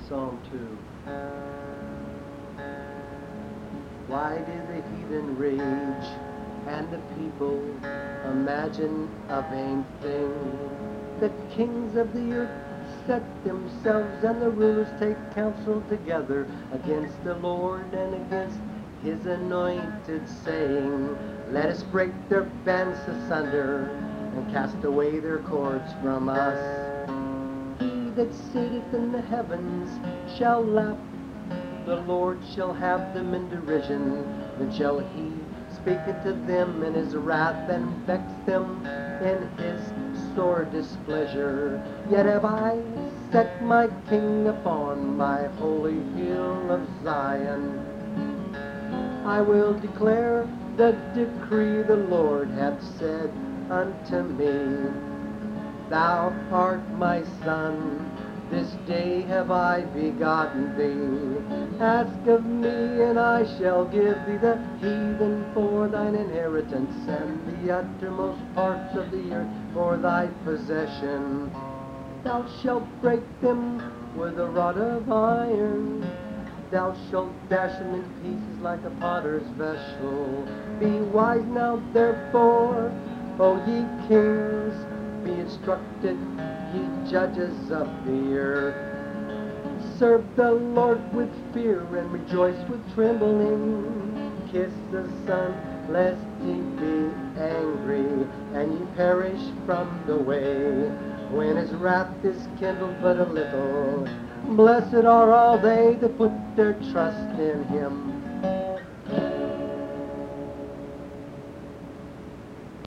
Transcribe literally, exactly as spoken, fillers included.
Psalm two. Why do the heathen rage, and the people imagine a vain thing? The kings of the earth set themselves, and the rulers take counsel together against the Lord and against his anointed, saying, let us break their bands asunder, and cast away their cords from us. He that sitteth in the heavens shall laugh, the Lord shall have them in derision. Then shall he speak unto them in his wrath, and vex them in his sore displeasure. Yet have I set my king upon my holy hill of Zion. I will declare the decree the Lord hath said unto me. Thou art my son, this day have I begotten thee. Ask of me, and I shall give thee the heathen for thine inheritance, and the uttermost parts of the earth for thy possession. Thou shalt break them with a rod of iron. Thou shalt dash them in pieces like a potter's vessel. Be wise now, therefore, O ye kings, be instructed, ye judges of the earth. Serve the Lord with fear, and rejoice with trembling. Kiss the Son, lest he be angry, and ye perish from the way, when his wrath is kindled but a little. Blessed are all they that put their trust in him.